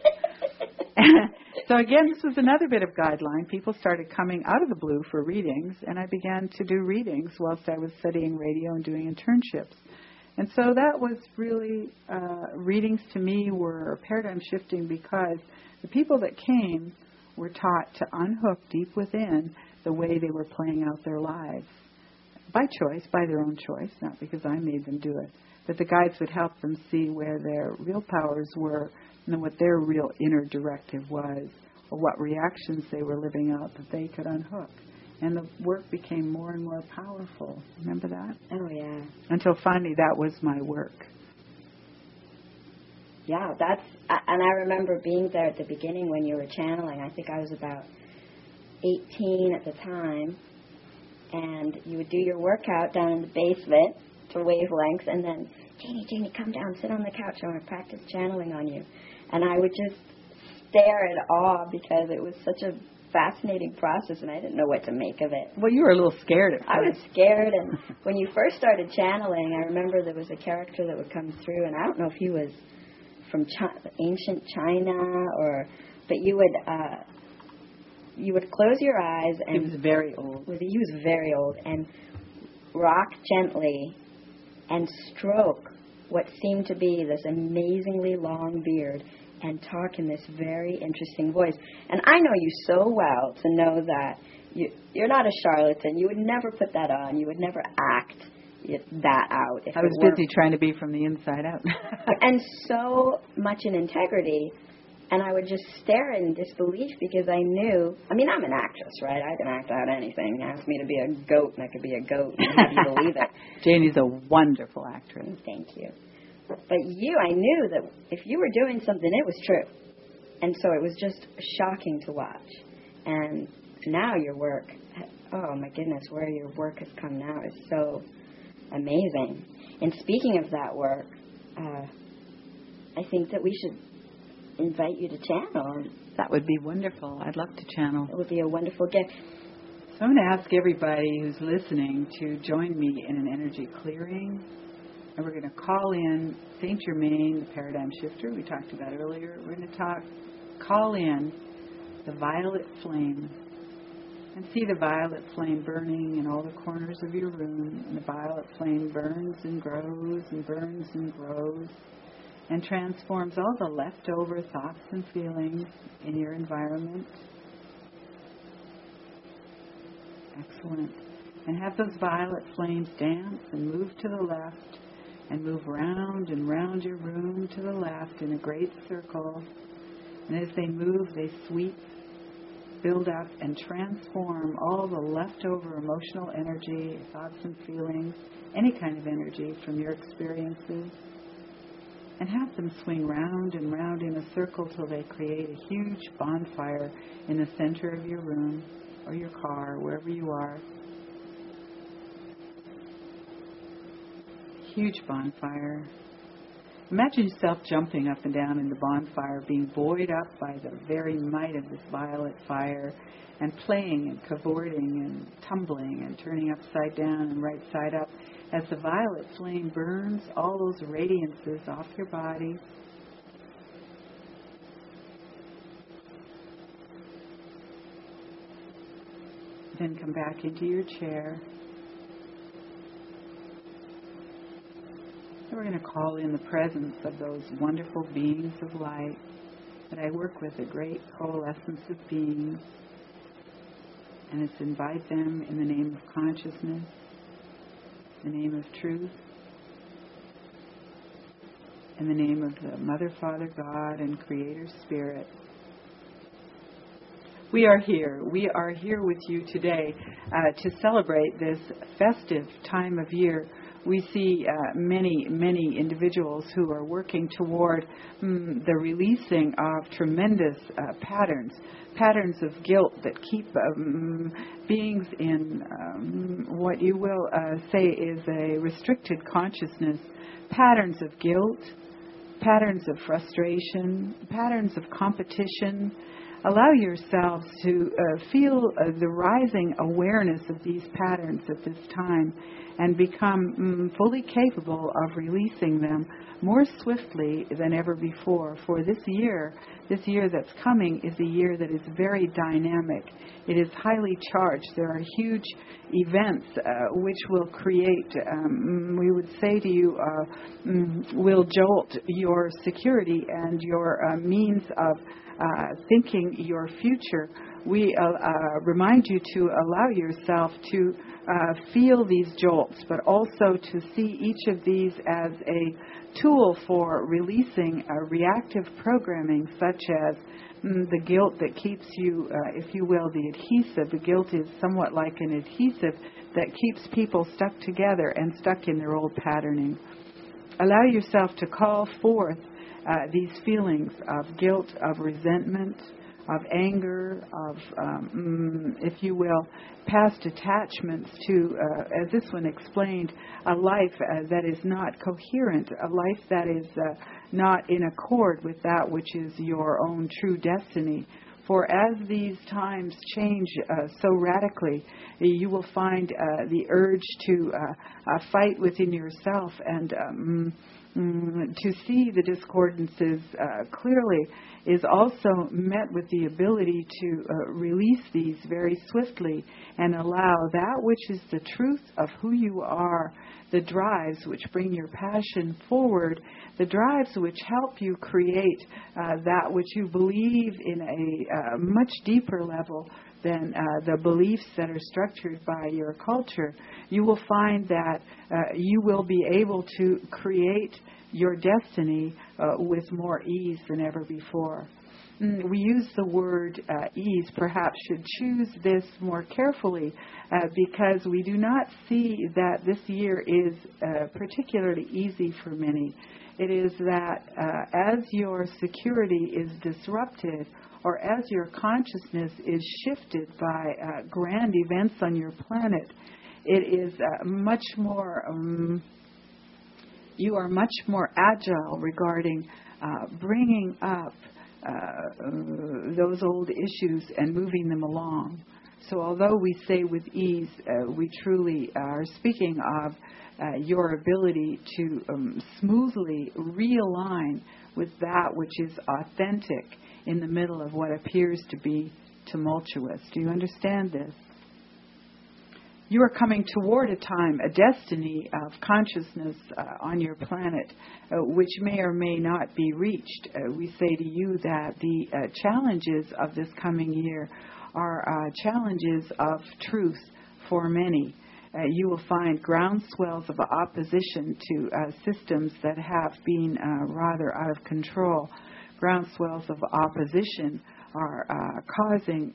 So again, this was another bit of guideline. People started coming out of the blue for readings, and I began to do readings whilst I was studying radio and doing internships. And so that was really, uh, readings to me were paradigm shifting because the people that came were taught to unhook deep within the way they were playing out their lives. By choice, by their own choice, not because I made them do it. But the guides would help them see where their real powers were and what their real inner directive was, or what reactions they were living out that they could unhook. And the work became more and more powerful. Remember that? Oh, yeah. Until finally that was my work. Yeah, that's, and I remember being there at the beginning when you were channeling. I think I was about eighteen at the time, and you would do your workout down in the basement to wavelengths, and then, Janie, Janie, come down, sit on the couch, I want to practice channeling on you. And I would just stare in awe because it was such a fascinating process, and I didn't know what to make of it. Well, you were a little scared at first. I was scared, and when you first started channeling, I remember there was a character that would come through, and I don't know if he was from Chi- ancient China, or, but you would uh, you would close your eyes, and he was very old. Was, he was very old, and rock gently and stroke what seemed to be this amazingly long beard, and talk in this very interesting voice. And I know you so well to know that you, you're not a charlatan. You would never put that on. You would never act it, that out. If I was busy trying to be from the inside out. And so much in integrity, and I would just stare in disbelief because I knew, I mean, I'm an actress, right? I can act out anything. Ask me to be a goat, and I could be a goat, and have you believe it. Janie's a wonderful actress. Thank you. But you, I knew that if you were doing something, it was true. And so it was just shocking to watch. And now your work, oh my goodness, where your work has come now is so amazing. And speaking of that work, uh, I think that we should invite you to channel. That would be wonderful. I'd love to channel. It would be a wonderful gift. So I'm going to ask everybody who's listening to join me in an energy clearing. And we're going to call in Saint Germain, the paradigm shifter we talked about earlier. We're going to talk, call in the violet flame and see the violet flame burning in all the corners of your room. And the violet flame burns and grows and burns and grows and transforms all the leftover thoughts and feelings in your environment. Excellent. And have those violet flames dance and move to the left and move round and round your room to the left in a great circle. And as they move, they sweep, build up, and transform all the leftover emotional energy, thoughts and feelings, any kind of energy from your experiences. And have them swing round and round in a circle till they create a huge bonfire in the center of your room or your car, wherever you are. Huge bonfire. Imagine yourself jumping up and down in the bonfire, being buoyed up by the very might of this violet fire, and playing and cavorting and tumbling and turning upside down and right side up as the violet flame burns all those radiances off your body. Then come back into your chair. We're going to call in the presence of those wonderful beings of light that I work with, a great coalescence of beings. And it's invite them in the name of consciousness, the name of truth, in the name of the Mother, Father, God, and Creator Spirit. We are here. We are here with you today uh, to celebrate this festive time of year. We see uh, many, many individuals who are working toward mm, the releasing of tremendous uh, patterns, patterns of guilt that keep um, beings in um, what you will uh, say is a restricted consciousness, patterns of guilt, patterns of frustration, patterns of competition. Allow yourselves to uh, feel uh, the rising awareness of these patterns at this time and become mm, fully capable of releasing them more swiftly than ever before. For this year, this year that's coming is a year that is very dynamic. It is highly charged. There are huge events uh, which will create, um, we would say to you, uh, mm, will jolt your security and your uh, means of uh, thinking your future. We uh, uh, remind you to allow yourself to uh, feel these jolts, but also to see each of these as a tool for releasing uh, reactive programming, such as mm, the guilt that keeps you, uh, if you will, the adhesive. The guilt is somewhat like an adhesive that keeps people stuck together and stuck in their old patterning. Allow yourself to call forth uh, these feelings of guilt, of resentment, of anger, of, um, if you will, past attachments to, uh, as this one explained, a life uh, that is not coherent, a life that is uh, not in accord with that which is your own true destiny. For as these times change uh, so radically, you will find uh, the urge to uh, uh, fight within yourself and um, mm, to see the discordances uh, clearly is also met with the ability to uh, release these very swiftly and allow that which is the truth of who you are, the drives which bring your passion forward, the drives which help you create uh, that which you believe in a uh, much deeper level than uh, the beliefs that are structured by your culture. You will find that uh, you will be able to create your destiny uh, with more ease than ever before. Mm, we use the word uh, ease, perhaps should choose this more carefully uh, because we do not see that this year is uh, particularly easy for many. It is that uh, as your security is disrupted or as your consciousness is shifted by uh, grand events on your planet, it is uh, much more... Um, You are much more agile regarding uh, bringing up uh, uh, those old issues and moving them along. So although we say with ease, uh, we truly are speaking of uh, your ability to um, smoothly realign with that which is authentic in the middle of what appears to be tumultuous. Do you understand this? you are coming toward a time, a destiny of consciousness uh, on your planet, uh, which may or may not be reached. Uh, we say to you that the uh, challenges of this coming year are uh, challenges of truth for many. Uh, you will find groundswells of opposition to uh, systems that have been uh, rather out of control. Groundswells of opposition are uh, causing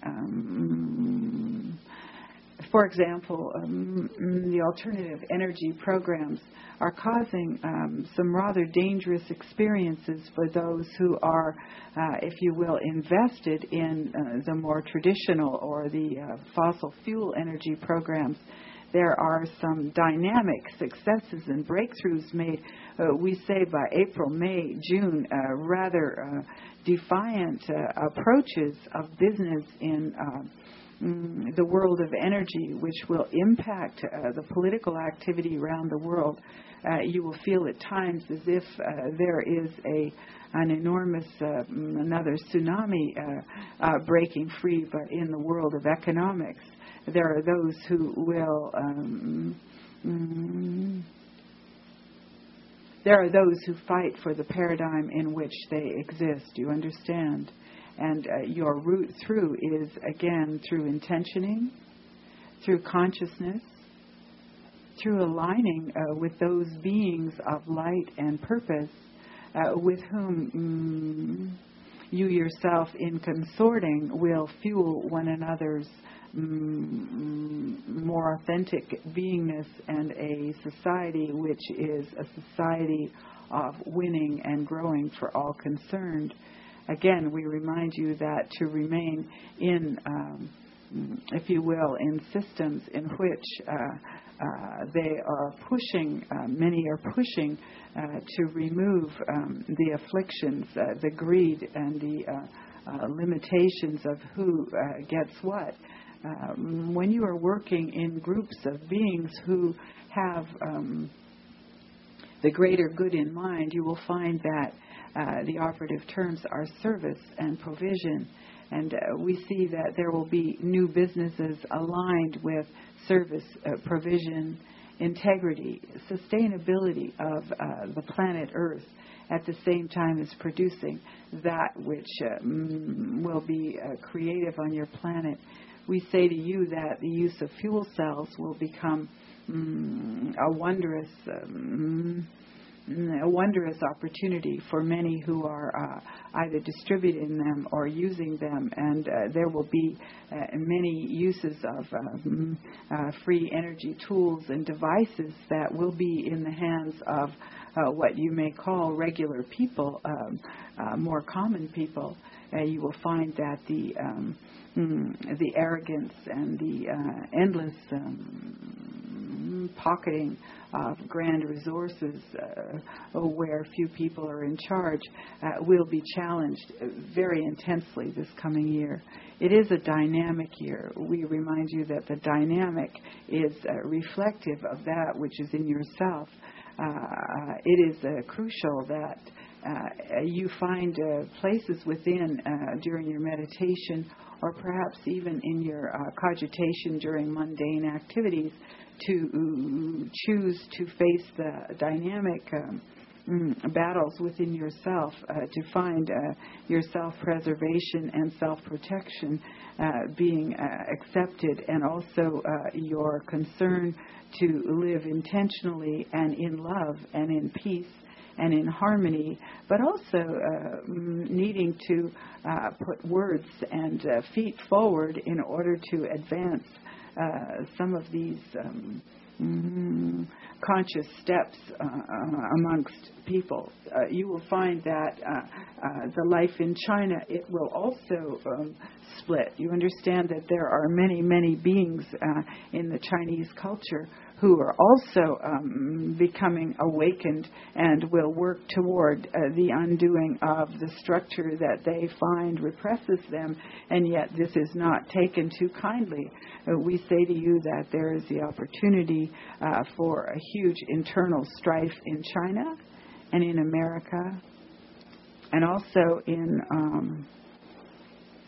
um, For example, um, the alternative energy programs are causing um, some rather dangerous experiences for those who are, uh, if you will, invested in uh, the more traditional or the uh, fossil fuel energy programs. There are some dynamic successes and breakthroughs made, uh, we say by April, May, June, uh, rather uh, defiant uh, approaches of business in uh, the world of energy, which will impact uh, the political activity around the world. Uh, you will feel at times as if uh, there is a an enormous uh, another tsunami uh, uh, breaking free, but in the world of economics, there are those who will um, mm, there are those who fight for the paradigm in which they exist. You understand? And uh, your route through is, again, through intentioning, through consciousness, through aligning uh, with those beings of light and purpose uh, with whom mm, you yourself, in consorting, will fuel one another's mm, more authentic beingness and a society which is a society of winning and growing for all concerned. Again, we remind you that to remain in, um, if you will, in systems in which uh, uh, they are pushing, uh, many are pushing uh, to remove um, the afflictions, uh, the greed, and the uh, uh, limitations of who uh, gets what. Um, when you are working in groups of beings who have um, the greater good in mind, you will find that Uh, the operative terms are service and provision. And uh, we see that there will be new businesses aligned with service, uh, provision, integrity, sustainability of uh, the planet Earth, at the same time as producing that which uh, mm, will be uh, creative on your planet. We say to you that the use of fuel cells will become mm, a wondrous um, a wondrous opportunity for many who are uh, either distributing them or using them, and uh, there will be uh, many uses of um, uh, free energy tools and devices that will be in the hands of uh, what you may call regular people, um, uh, more common people. Uh, you will find that the um, mm, the arrogance and the uh, endless um, pocketing of grand resources uh, where few people are in charge uh, will be challenged very intensely this coming year. It is a dynamic year. We remind you that the dynamic is uh, reflective of that which is in yourself. Uh, it is uh, crucial that uh, you find uh, places within uh, during your meditation, or perhaps even in your uh, cogitation during mundane activities, to choose to face the dynamic um, battles within yourself, uh, to find uh, your self-preservation and self-protection uh, being uh, accepted, and also uh, your concern to live intentionally and in love and in peace and in harmony, but also uh, needing to uh, put words and uh, feet forward in order to advance uh, some of these um, mm, conscious steps uh, uh, amongst people. Uh, you will find that uh, uh, the life in China, it will also um, split. You understand that there are many, many beings uh, in the Chinese culture who are also um, becoming awakened and will work toward uh, the undoing of the structure that they find represses them, and yet this is not taken too kindly. Uh, we say to you that there is the opportunity uh, for a huge internal strife in China and in America, and also in um,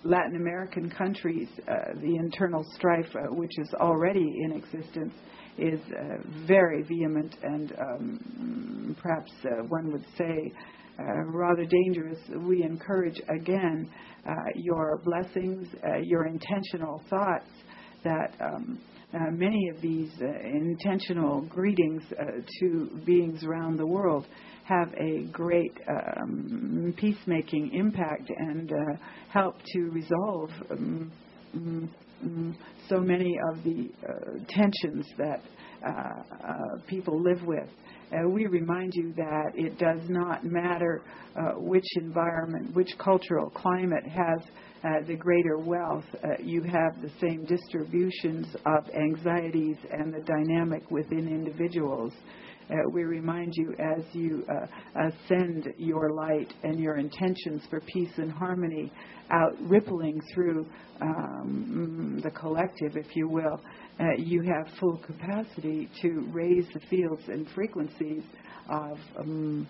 Latin American countries, uh, the internal strife, uh, which is already in existence, is uh, very vehement and um, perhaps uh, one would say uh, rather dangerous. We encourage again uh, your blessings, uh, your intentional thoughts that um, uh, many of these uh, intentional greetings uh, to beings around the world have a great um, peacemaking impact and uh, help to resolve um, um, so many of the uh, tensions that uh, uh, people live with. Uh, we remind you that it does not matter uh, which environment, which cultural climate has uh, the greater wealth. Uh, you have the same distributions of anxieties and the dynamic within individuals. Uh, we remind you as you uh, ascend your light and your intentions for peace and harmony out rippling through um, the collective, if you will, uh, you have full capacity to raise the fields and frequencies of um,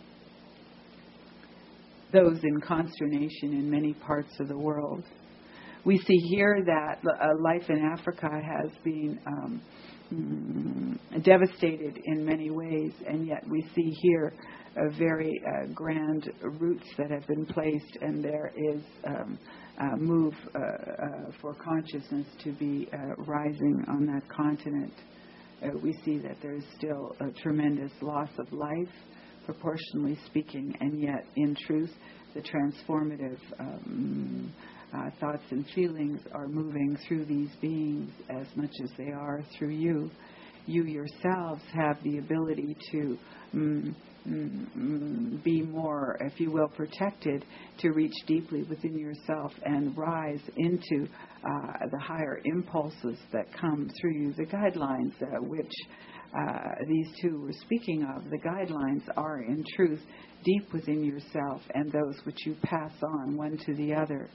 those in consternation in many parts of the world. We see here that uh, life in Africa has been um, devastated in many ways, and yet we see here uh, very uh, grand roots that have been placed, and there is um, a move uh, uh, for consciousness to be uh, rising on that continent. Uh, we see that there is still a tremendous loss of life, proportionally speaking, and yet in truth the transformative um, Uh, thoughts and feelings are moving through these beings as much as they are through you. You yourselves have the ability to mm, mm, be more, if you will, protected, to reach deeply within yourself and rise into uh, the higher impulses that come through you. The guidelines uh, which uh, these two were speaking of, the guidelines are in truth deep within yourself and those which you pass on one to the other.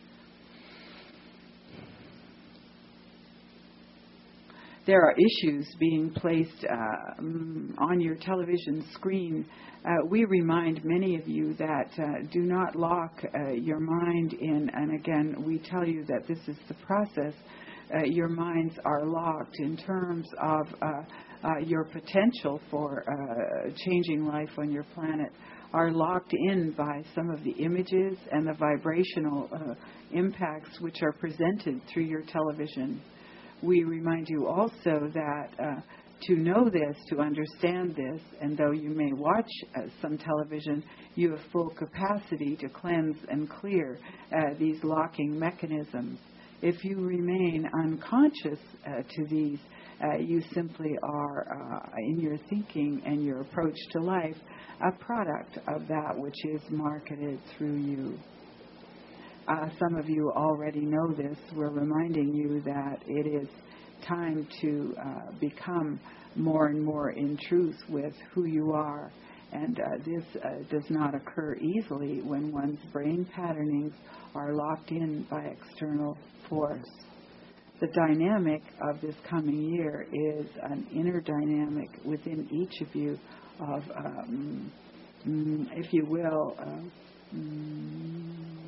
There are issues being placed uh, on your television screen. Uh, we remind many of you that uh, do not lock uh, your mind in, and again, we tell you that this is the process. Uh, your minds are locked in terms of uh, uh, your potential for uh, changing life on your planet, are locked in by some of the images and the vibrational uh, impacts which are presented through your television. We remind you also that uh, to know this, to understand this, and though you may watch uh, some television, you have full capacity to cleanse and clear uh, these locking mechanisms. If you remain unconscious uh, to these, uh, you simply are, uh, in your thinking and your approach to life, a product of that which is marketed through you. Uh, some of you already know this. We're reminding you that it is time to uh, become more and more in truth with who you are. And uh, this uh, does not occur easily when one's brain patternings are locked in by external force. The dynamic of this coming year is an inner dynamic within each of you of, um, if you will, uh, um,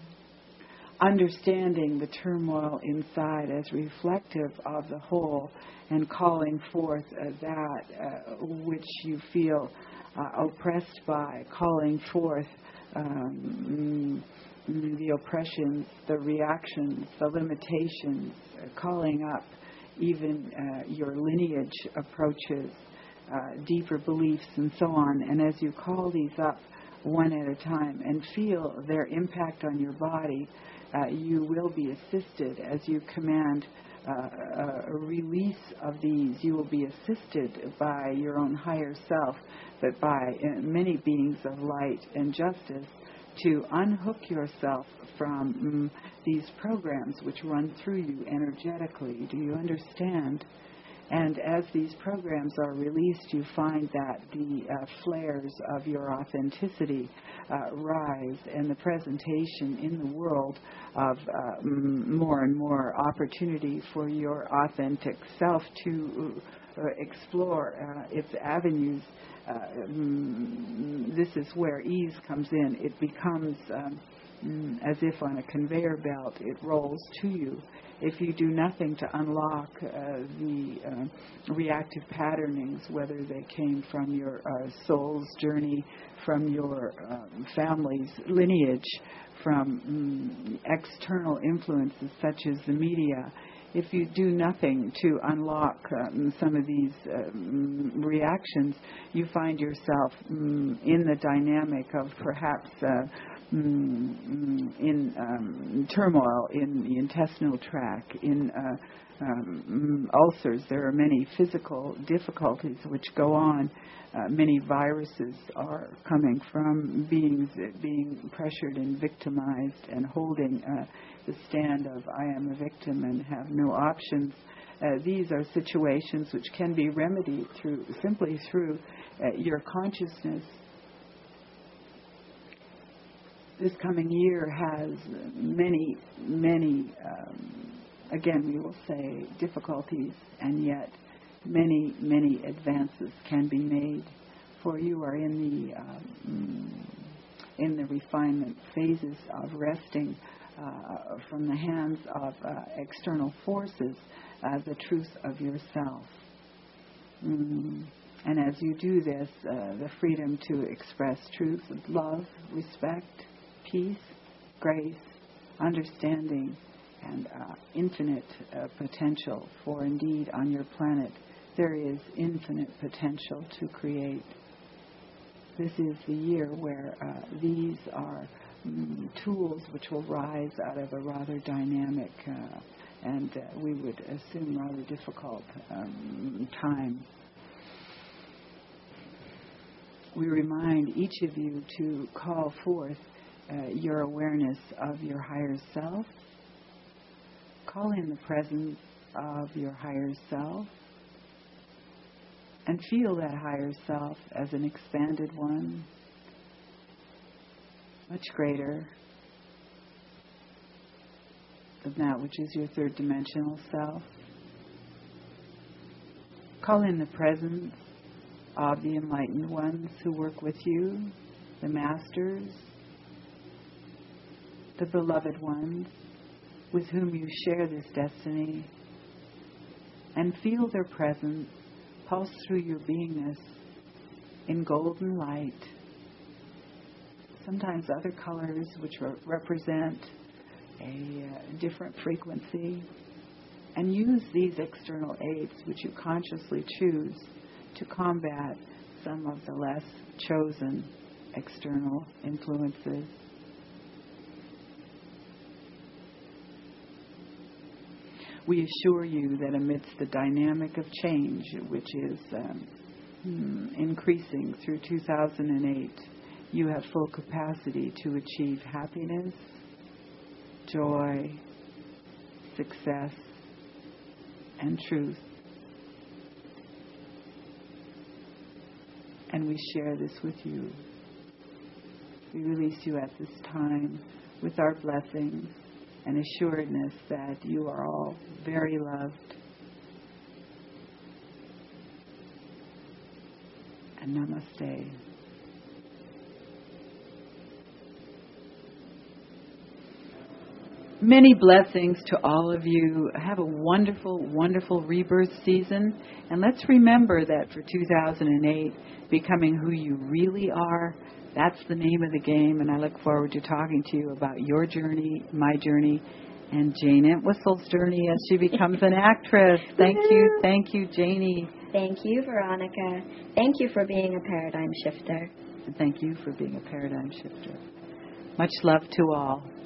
understanding the turmoil inside as reflective of the whole and calling forth uh, that uh, which you feel uh, oppressed by, calling forth um, the oppressions, the reactions, the limitations, uh, calling up even uh, your lineage approaches, uh, deeper beliefs and so on. And as you call these up one at a time and feel their impact on your body, Uh, you will be assisted as you command uh, a release of these. You will be assisted by your own higher self, but by uh, many beings of light and justice to unhook yourself from um, these programs which run through you energetically. Do you understand? And as these programs are released, you find that the uh, flares of your authenticity uh, rise, and the presentation in the world of uh, m- more and more opportunity for your authentic self to uh, explore uh, its avenues. Uh, mm, this is where ease comes in. It becomes um, mm, as if on a conveyor belt, it rolls to you. If you do nothing to unlock uh, the uh, reactive patternings, whether they came from your uh, soul's journey, from your um, family's lineage, from um, external influences such as the media, if you do nothing to unlock um, some of these um, reactions, you find yourself um, in the dynamic of perhaps uh, Mm, in um, turmoil in the intestinal tract, in uh, um, ulcers. There are many physical difficulties which go on. Uh, many viruses are coming from beings being pressured and victimized and holding uh, the stand of I am a victim and have no options. Uh, these are situations which can be remedied through simply through uh, your consciousness. This coming year has many, many, um, again, we will say difficulties, and yet many, many advances can be made. For you are in the um, in the refinement phases of resting uh, from the hands of uh, external forces, uh, the truth of yourself. Mm. And as you do this, uh, the freedom to express truth, love, respect, peace, grace, understanding, and uh, infinite uh, potential. For indeed, on your planet, there is infinite potential to create. This is the year where uh, these are um, tools which will rise out of a rather dynamic uh, and uh, we would assume rather difficult um, time. We remind each of you to call forth Uh, your awareness of your higher self. Call in the presence of your higher self and feel that higher self as an expanded one, much greater than that which is your third dimensional self. Call in the presence of the enlightened ones who work with you, the masters, the beloved ones with whom you share this destiny, and feel their presence pulse through your beingness in golden light. Sometimes other colors which re- represent a uh, different frequency, and use these external aids which you consciously choose to combat some of the less chosen external influences. We assure you that amidst the dynamic of change, which is um, increasing through two thousand eight, you have full capacity to achieve happiness, joy, success, and truth. And we share this with you. We release you at this time with our blessings and assuredness that you are all very loved. And namaste. Many blessings to all of you. Have a wonderful, wonderful rebirth season. And let's remember that for two thousand eight, becoming who you really are, that's the name of the game. And I look forward to talking to you about your journey, my journey, and Jane Entwistle's journey as she becomes an actress. Thank you. Thank you, Janie. Thank you, Veronica. Thank you for being a paradigm shifter. And thank you for being a paradigm shifter. Much love to all.